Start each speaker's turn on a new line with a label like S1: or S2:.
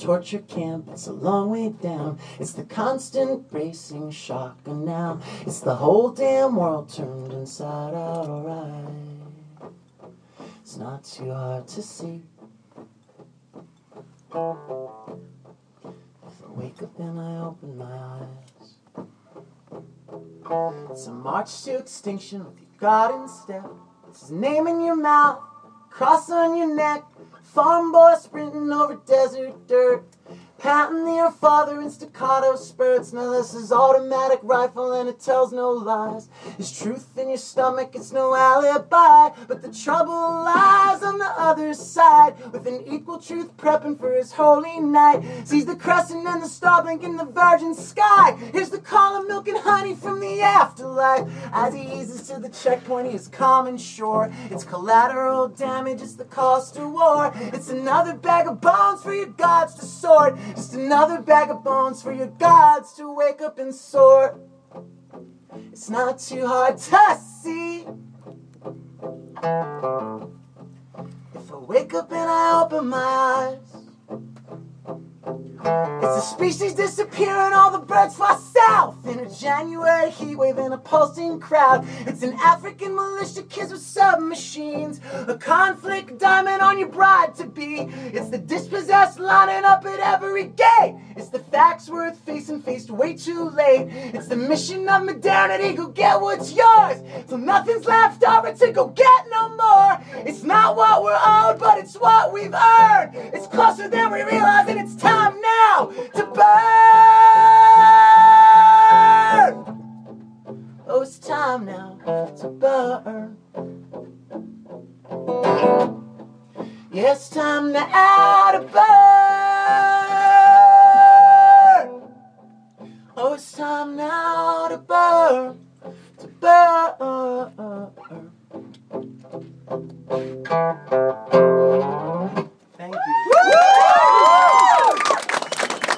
S1: torture camp, it's a long way down. It's the constant bracing shock, and now it's the whole damn world turned inside out, alright. It's not too hard to see. If I wake up and I open my eyes, it's a march to extinction with your garden step. It's his name in your mouth, cross on your neck. Farm boy sprinting over desert dirt, patting your father in staccato spurts. Now this is automatic rifle and it tells no lies. There's truth in your stomach, it's no alibi, but the trouble lies on the other side. With an equal truth prepping for his holy night, sees the crescent and the star blink in the virgin sky. Here's the call of milk and honey from the afterlife. As he eases to the checkpoint, he is calm and sure. It's collateral damage, it's the cost of war. It's another bag of bones for your gods to sort. Just another bag of bones for your gods to wake up and sort. It's not too hard to see. If I wake up and I open my eyes, it's a species disappearing, all the birds fly south in a January heat wave in a pulsing crowd. It's an African militia kids with submachines, a conflict diamond on your bride-to-be. It's the dispossessed lining up at every gate. It's the facts worth facing, faced way too late. It's the mission of modernity, go get what's yours, till nothing's left over to go get no more. It's not what we're owed, but it's what we've earned. It's closer than we realize, and it's time now to burn. Oh, it's time now to burn. Yeah, it's time now to burn. Oh, it's time now to burn, to burn.